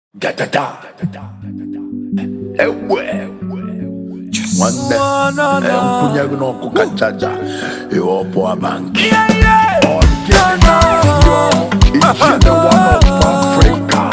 Da da da. Ewe. Wande. Empunyagu no kukachacha. Eopo abanki. Each and the one of Africa.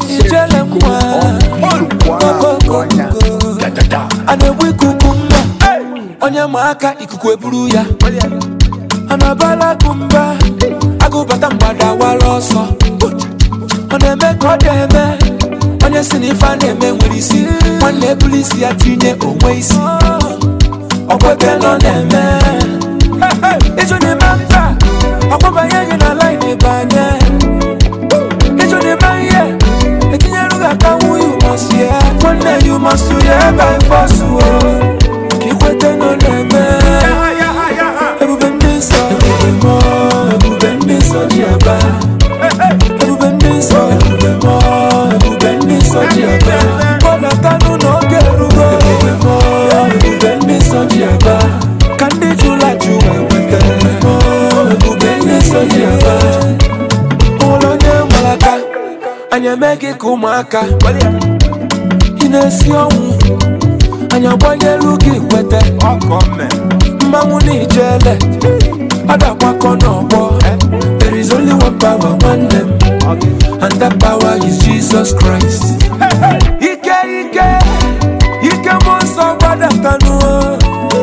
Da da da. Anewe kukumba. Onye maka ikuku eburu ya. Anabala kumba. Agubata mbada waloso. Oneme kodeme. Onye sinifa neme nwirisi. Wanne bulisi ya tinye onwe isi. Okweke no neme. Ejo ne mamba. Akwaba yenye na line banye. Ejo ne manye. Etinye luga kawu you must hear. One day you must hear by force. Kikwete no neme. Ebube mbiso. Ebube mbiso jiaba. Ebube mbiso. Ebube mbiso jiaba. Bona tanu no gerugo. Ebube mbiso jiaba. Kandi jula juwe wete. Ebube mbiso jiaba. Olonye malaka. Anya meki kumaka. Inesi omu. Anya bonye luki kwete. Mmangu ni jele. Ada kwako nobo. There is only one power, one name. And that power is Jesus Christ. Ike monso wada tanu.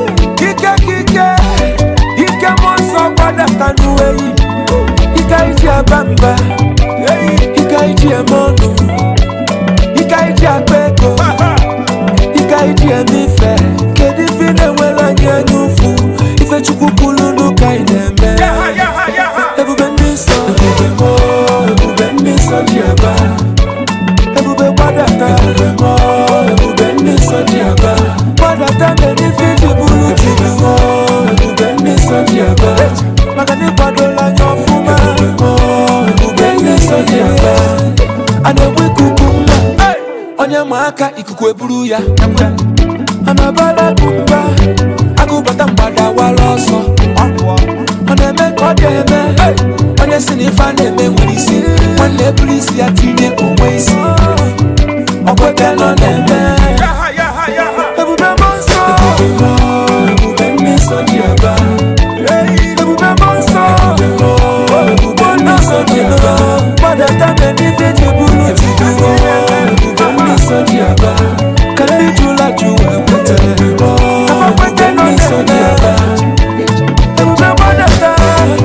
Ike monso wada tanu. Ike iji abamba. Ike iji emono. Ike iji akweko. Ike iji emife. Kedi fine wela nye nufu. Ife chukupulu nuka ineme. Ebube mbiso. Ebube mbiso jiaba. Ebube wadata. Ebube mbiso jiaba. Wadata meni fiji bulu jibu. Ebube mbiso jiaba. Magani padola nyofuma. Ebube mbiso jiaba. Anewe kukumba. Onye maka ikuku eburu ya. Anabala kumba. Agubata mbada waloso. Oneme kodeme. Onye sinifa neme nwirisi. Wanne bulisi ya tinye onwe isi. Okweke no neme. Ebube monso. Ebube mbiso jiaba. Ebube monso. Ebube mbiso jiaba. Wadata meni fiji bulu jibu. Ebube mbiso jiaba. Kandi jula juwe wete. Ebube mbiso jiaba. Ebube wadata.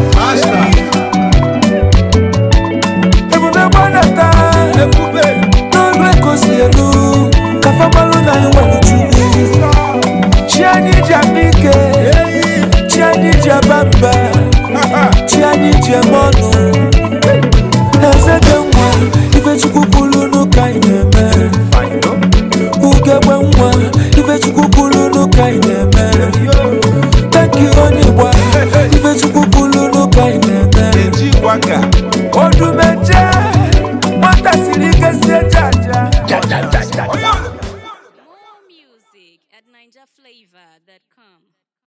Ebube wadata. Nongwe kosielu. Kafamalu na iwanu chumi. Chiani jabike. Chiani jabamba. Chiani jemonu. Ezeke mwa. Ife chukupulu nuka ineme. Ukebwe mwa. Ife chukupulu nuka ineme. Thank you onibwa. Ife chukupulu nuka ineme. Odumeje. Mwata sirike sejaja. Da da da da. More music at NinjaFlavor.com.